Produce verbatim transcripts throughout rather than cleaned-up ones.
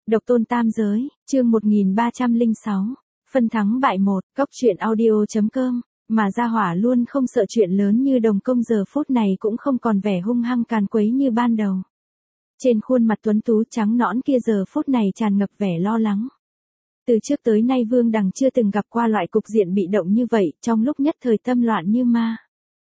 Độc tôn tam giới, chương một nghìn ba trăm lẻ sáu, phân thắng bại một, cóc truyện audio chấm com, mà gia hỏa luôn không sợ chuyện lớn như Đồng Công giờ phút này cũng không còn vẻ hung hăng càn quấy như ban đầu. Trên khuôn mặt tuấn tú trắng nõn kia giờ phút này tràn ngập vẻ lo lắng. Từ trước tới nay Vương Đằng chưa từng gặp qua loại cục diện bị động như vậy, trong lúc nhất thời tâm loạn như ma.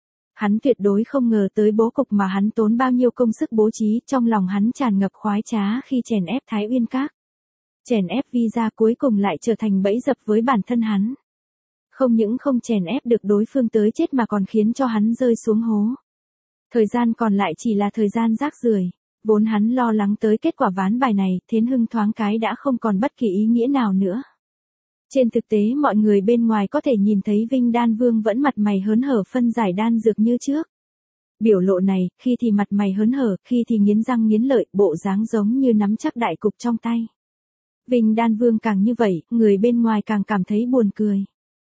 Hắn tuyệt đối không ngờ tới bố cục mà hắn tốn bao nhiêu công sức bố trí, trong lòng hắn tràn ngập khoái trá khi chèn ép Thái Uyên Các. Chèn ép Vi Gia cuối cùng lại trở thành bẫy dập với bản thân hắn. Không những không chèn ép được đối phương tới chết mà còn khiến cho hắn rơi xuống hố. Thời gian còn lại chỉ là thời gian rác rưởi. Vốn hắn lo lắng tới kết quả ván bài này, Thiến Hưng thoáng cái đã không còn bất kỳ ý nghĩa nào nữa. Trên thực tế mọi người bên ngoài có thể nhìn thấy Vinh Đan Vương vẫn mặt mày hớn hở phân giải đan dược như trước. Biểu lộ này, khi thì mặt mày hớn hở, khi thì nghiến răng nghiến lợi, bộ dáng giống như nắm chắc đại cục trong tay. Vinh Đan Vương càng như vậy, người bên ngoài càng cảm thấy buồn cười.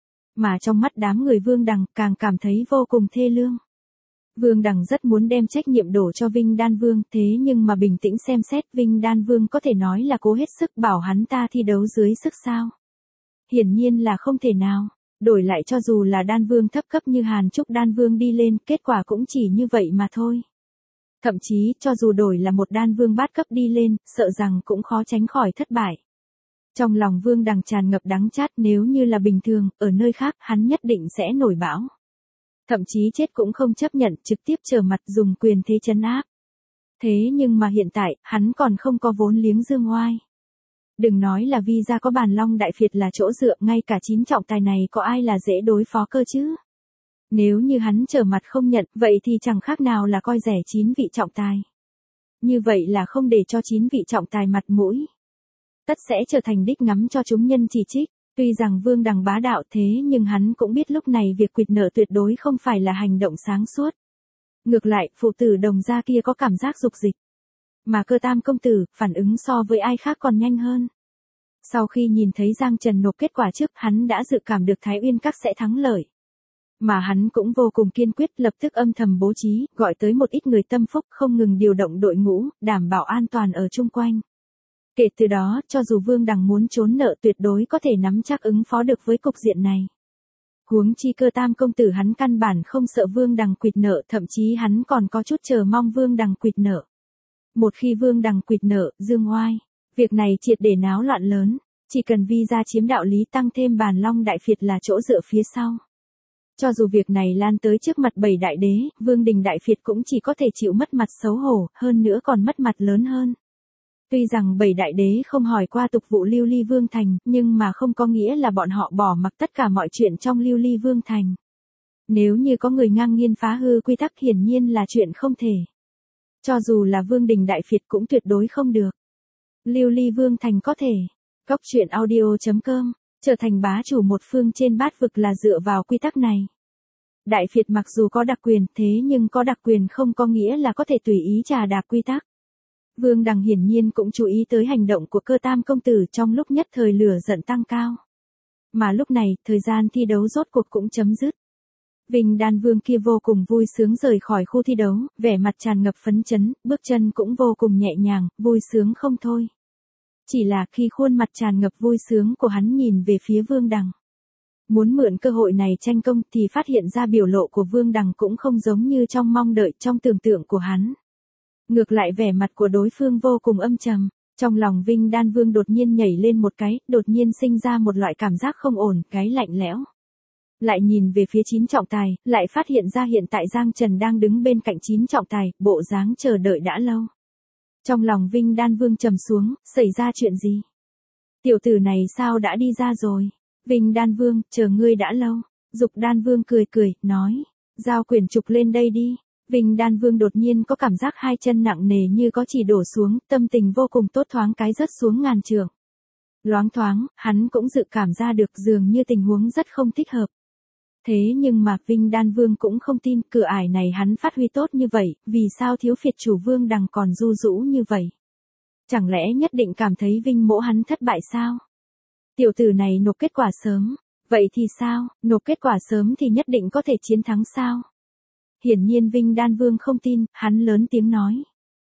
Mà trong mắt đám người Vương Đằng, càng cảm thấy vô cùng thê lương. Vương Đằng rất muốn đem trách nhiệm đổ cho Vinh Đan Vương, thế nhưng mà bình tĩnh xem xét, Vinh Đan Vương có thể nói là cố hết sức bảo hắn ta thi đấu dưới sức sao. Hiển nhiên là không thể nào, đổi lại cho dù là Đan Vương thấp cấp như Hàn Trúc Đan Vương đi lên, kết quả cũng chỉ như vậy mà thôi. Thậm chí, cho dù đổi là một Đan Vương bát cấp đi lên, sợ rằng cũng khó tránh khỏi thất bại. Trong lòng Vương Đằng tràn ngập đắng chát, nếu như là bình thường, ở nơi khác, hắn nhất định sẽ nổi bão. Thậm chí chết cũng không chấp nhận, trực tiếp trở mặt dùng quyền thế trấn áp. Thế nhưng mà hiện tại, hắn còn không có vốn liếng dương oai. Đừng nói là Vi Gia có Bàn Long Đại Việt là chỗ dựa, ngay cả chín trọng tài này có ai là dễ đối phó cơ chứ? Nếu như hắn trở mặt không nhận, vậy thì chẳng khác nào là coi rẻ chín vị trọng tài. Như vậy là không để cho chín vị trọng tài mặt mũi. Tất sẽ trở thành đích ngắm cho chúng nhân chỉ trích. Tuy rằng Vương Đằng bá đạo thế nhưng hắn cũng biết lúc này việc quỵt nợ tuyệt đối không phải là hành động sáng suốt. Ngược lại, phụ tử Đồng gia kia có cảm giác dục dịch. Mà Cơ Tam công tử, phản ứng so với ai khác còn nhanh hơn. Sau khi nhìn thấy Giang Trần nộp kết quả trước, hắn đã dự cảm được Thái Uyên Các sẽ thắng lợi. Mà hắn cũng vô cùng kiên quyết, lập tức âm thầm bố trí, gọi tới một ít người tâm phúc, không ngừng điều động đội ngũ, đảm bảo an toàn ở chung quanh. Kể từ đó, cho dù Vương Đằng muốn trốn nợ tuyệt đối có thể nắm chắc ứng phó được với cục diện này. Huống chi Cơ Tam công tử hắn căn bản không sợ Vương Đằng quỵt nợ, thậm chí hắn còn có chút chờ mong Vương Đằng quỵt nợ. Một khi Vương Đằng quỵt nợ, dương oai, việc này triệt để náo loạn lớn, chỉ cần Vi Gia chiếm đạo lý tăng thêm Bàn Long Đại Việt là chỗ dựa phía sau. Cho dù việc này lan tới trước mặt bảy đại đế, Vương Đình Đại Việt cũng chỉ có thể chịu mất mặt xấu hổ, hơn nữa còn mất mặt lớn hơn. Tuy rằng bảy đại đế không hỏi qua tục vụ Lưu Ly Vương Thành, nhưng mà không có nghĩa là bọn họ bỏ mặc tất cả mọi chuyện trong Lưu Ly Vương Thành. Nếu như có người ngang nhiên phá hư quy tắc hiển nhiên là chuyện không thể. Cho dù là Vương Đình Đại Việt cũng tuyệt đối không được. Lưu Ly Vương Thành có thể. Cóc truyện audio chấm com, trở thành bá chủ một phương trên bát vực là dựa vào quy tắc này. Đại Việt mặc dù có đặc quyền thế nhưng có đặc quyền không có nghĩa là có thể tùy ý trà đạp quy tắc. Vương Đằng hiển nhiên cũng chú ý tới hành động của Cơ Tam công tử, trong lúc nhất thời lửa giận tăng cao. Mà lúc này, thời gian thi đấu rốt cuộc cũng chấm dứt. Vinh Đan Vương kia vô cùng vui sướng rời khỏi khu thi đấu, vẻ mặt tràn ngập phấn chấn, bước chân cũng vô cùng nhẹ nhàng, vui sướng không thôi. Chỉ là khi khuôn mặt tràn ngập vui sướng của hắn nhìn về phía Vương Đằng. Muốn mượn cơ hội này tranh công thì phát hiện ra biểu lộ của Vương Đằng cũng không giống như trong mong đợi trong tưởng tượng của hắn. Ngược lại vẻ mặt của đối phương vô cùng âm trầm, trong lòng Vinh Đan Vương đột nhiên nhảy lên một cái, đột nhiên sinh ra một loại cảm giác không ổn, cái lạnh lẽo. Lại nhìn về phía chín trọng tài, lại phát hiện ra hiện tại Giang Trần đang đứng bên cạnh chín trọng tài, bộ dáng chờ đợi đã lâu. Trong lòng Vinh Đan Vương trầm xuống, xảy ra chuyện gì? Tiểu tử này sao đã đi ra rồi? Vinh Đan Vương, chờ ngươi đã lâu. Dục Đan Vương cười cười, nói, giao quyển trục lên đây đi. Vinh Đan Vương đột nhiên có cảm giác hai chân nặng nề như có chỉ đổ xuống, tâm tình vô cùng tốt thoáng cái rớt xuống ngàn trượng. Loáng thoáng, hắn cũng dự cảm ra được dường như tình huống rất không thích hợp. Thế nhưng mà Vinh Đan Vương cũng không tin cửa ải này hắn phát huy tốt như vậy, vì sao thiếu phiệt chủ Vương Đằng còn du rũ như vậy? Chẳng lẽ nhất định cảm thấy Vinh mỗ hắn thất bại sao? Tiểu tử này nộp kết quả sớm, vậy thì sao, nộp kết quả sớm thì nhất định có thể chiến thắng sao? Hiển nhiên Vinh Đan Vương không tin, hắn lớn tiếng nói.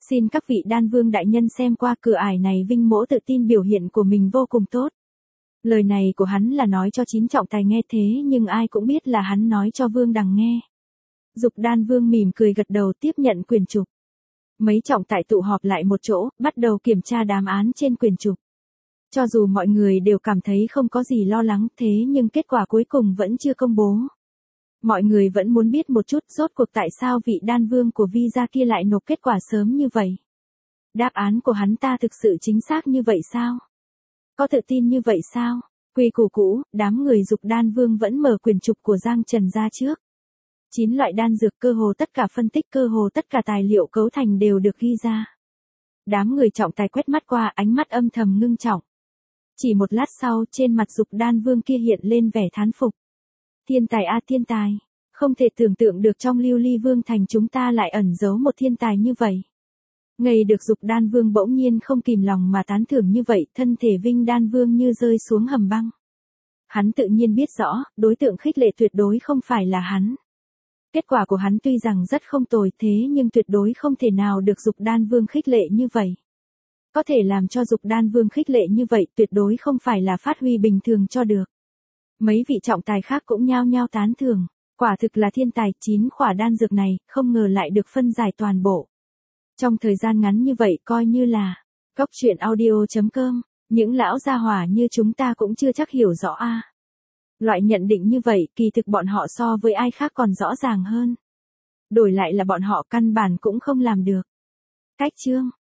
Xin các vị đan vương đại nhân xem qua, cửa ải này Vinh Mỗ tự tin biểu hiện của mình vô cùng tốt. Lời này của hắn là nói cho chín trọng tài nghe thế nhưng ai cũng biết là hắn nói cho Vương Đằng nghe. Dục Đan Vương mỉm cười gật đầu tiếp nhận quyền trục. Mấy trọng tài tụ họp lại một chỗ, bắt đầu kiểm tra đàm án trên quyền trục. Cho dù mọi người đều cảm thấy không có gì lo lắng thế nhưng kết quả cuối cùng vẫn chưa công bố. Mọi người vẫn muốn biết một chút rốt cuộc tại sao vị đan vương của Vi gia kia lại nộp kết quả sớm như vậy. Đáp án của hắn ta thực sự chính xác như vậy sao? Có tự tin như vậy sao? Quy củ cũ, đám người Dục Đan Vương vẫn mở quyền trục của Giang Trần ra trước. Chín loại đan dược, cơ hồ tất cả phân tích, cơ hồ tất cả tài liệu cấu thành đều được ghi ra. Đám người trọng tài quét mắt qua, ánh mắt âm thầm ngưng trọng. Chỉ một lát sau, trên mặt Dục Đan Vương kia hiện lên vẻ thán phục. Thiên tài a thiên tài, không thể tưởng tượng được trong Lưu Ly Vương thành chúng ta lại ẩn giấu một thiên tài như vậy. Ngây được Dục Đan Vương bỗng nhiên không kìm lòng mà tán thưởng như vậy, thân thể Vinh Đan Vương như rơi xuống hầm băng. Hắn tự nhiên biết rõ, đối tượng khích lệ tuyệt đối không phải là hắn. Kết quả của hắn tuy rằng rất không tồi thế nhưng tuyệt đối không thể nào được Dục Đan Vương khích lệ như vậy. Có thể làm cho Dục Đan Vương khích lệ như vậy tuyệt đối không phải là phát huy bình thường cho được. Mấy vị trọng tài khác cũng nhao nhao tán thưởng, quả thực là thiên tài, chín khỏa đan dược này, không ngờ lại được phân giải toàn bộ. Trong thời gian ngắn như vậy coi như là, Cốc Truyện Audio chấm com, những lão gia hỏa như chúng ta cũng chưa chắc hiểu rõ a. Loại nhận định như vậy kỳ thực bọn họ so với ai khác còn rõ ràng hơn. Đổi lại là bọn họ căn bản cũng không làm được. Cách chương